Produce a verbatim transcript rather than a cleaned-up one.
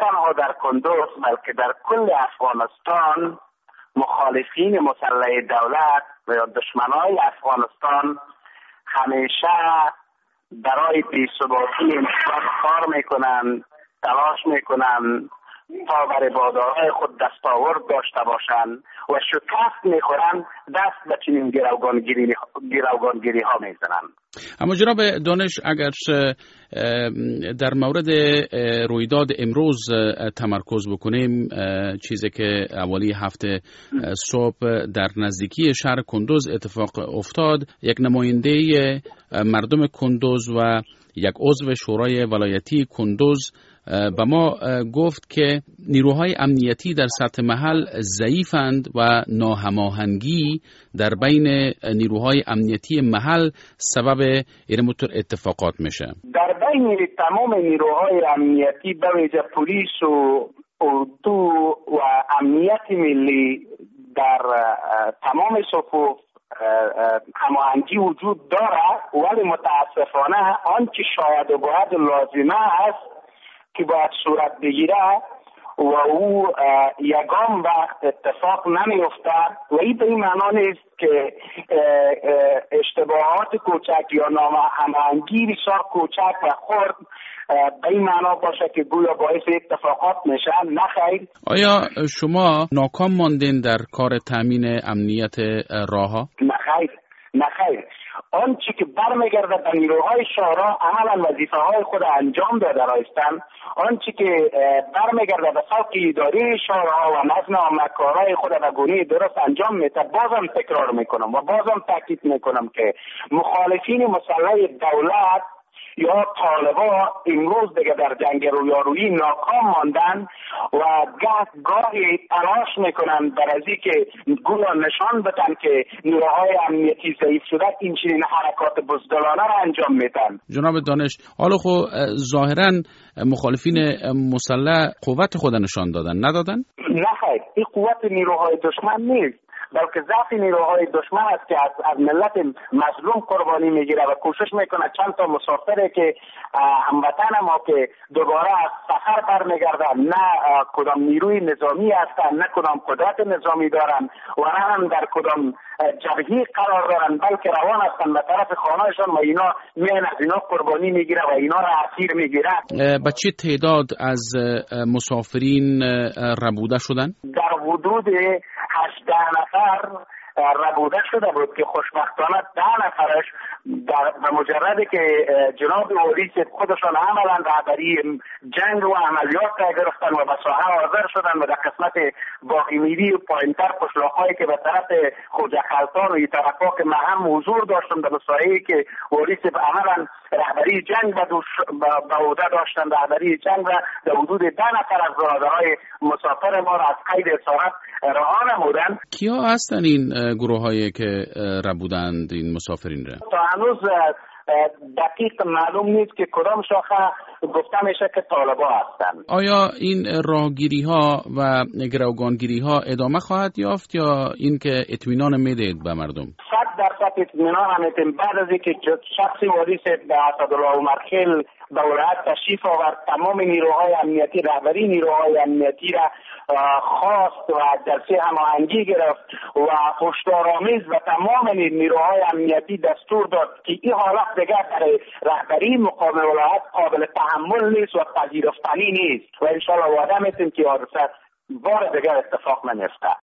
تنها در کندوز بلکه در کل افغانستان مخالفین مسلح دولت و یا دشمنای افغانستان همیشه برای بی‌ثباتی انتخاب کار میکنن، تلاش میکنن تا بر بادارهای خود دستاورد داشته باشند و شکست میخورن، دست به چنین گروگانگیری گروگانگیری ها میزنن. اما جناب دانش، اگر در مورد رویداد امروز تمرکز بکنیم، چیزی که اولی هفته صبح در نزدیکی شهر کندوز اتفاق افتاد، یک نماینده مردم کندوز و یک عضو شورای ولایتی کندوز به ما گفت که نیروهای امنیتی در سطح محل ضعیفند و ناهماهنگی در بین نیروهای امنیتی محل سبب این مطور اتفاقات میشه. در بین تمام نیروهای امنیتی به ویژه پلیس و اردو و امنیت ملی در تمام صفوف هماهنگی وجود دارد، ولی متاسفانه آنچه شاید و باید لازمه است که باید صورت بگیره و او یگان وقت اتفاق نمی افتد و این به این معنا نیست که اشتباهات کوچک یا ناهماهنگی بسیار کوچک و خرد به این معنا باشه که گویا باعث اتفاقات میشن. نه خیر. آیا شما ناکام ماندین در کار تامین امنیت راهها؟ نه خیر. نه خیر. آنچه که برمیگرده به نیروهای شورا عملا وظیفه های خود انجام داده رایستند، آنچه که برمیگرده به ساق اداری شورا و نظم عامه‌کارای خود به گونه درست انجام میده. بازم تکرار میکنم و بازم تاکید میکنم که مخالفین مسلح دولت یا طالبا امروز دیگه در جنگ رویارویی ناکام ماندن و گاه گاهی تلاش میکنن بر از اینکه گویا نشان بدن که نیروهای امنیتی ضعیف شده، این چنین حرکات بزدلانه را انجام میدن. جناب دانش، حالا خب ظاهرا مخالفین مسلح قوت خود نشان دادن، ندادن؟ نه خیر، این قوت نیروهای دشمن نیست، بلکه ضعف نیروهای دشمن است که از, از ملت مظلوم قربانی میگیره و کوشش میکنه چند تا مسافره که هموطن ما که دوباره از سفر برمیگردن، نه کدام نیروی نظامی هستن، نه کدام قدرت نظامی دارن و نه هم در کدام جبهه قرار دارن، بلکه روان هستن به طرف خانهشان و اینا میان از اینا قربانی میگیره و اینا را اسیر میگیره. به چه تعداد از مسافرین ربوده شدن؟ در حدود هجده نفر ربوده شده بود که خوشبختانه ده نفرش در به مجردی که جناب اولیس خودشان عملا رهبری جنگ و عملیات را گرفتن و به ساحه حاضر شدن و در قسمت باقی میری و پایینتر قشلاق‌هایی که به طرف خوجه خلطان و این طرفا که هم حضور داشتن در ساحه‌ای که اولیس عملا رهبری جنگ به عهده داشتن، رهبری جنگ و در حدود ده نفر از برادرهای مسافر ما را از قید اسارت رها نمودند. کیا هستن این گروه هایی که ربودند این مسافرین را؟ تا هنوز دقیق معلوم نیست که کدام شاخه گفته میشه که طالبا هستن. آیا این راهگیری ها و گروگانگیری ها ادامه خواهد یافت یا این که اطمینان میدهید به مردم؟ صد درصد اطمینان همیتیم. بعد از اینکه شخصی واریس به اسدالله عمرخیل به ولایت تشریف آورد، تمام نیروهای امنیتی، رهبری نیروهای امنیتی را خواست و جلسه هماهنگی گرفت و هشدارآمیز و تمام نیروهای امنیتی دستور داد که این حالت دیگر برای رهبری مقام ولایت قابل تحمل نیست و پذیرفتنی نیست و انشاءالله وعده میتیم که حادثه بار دیگر اتفاق نمیفته.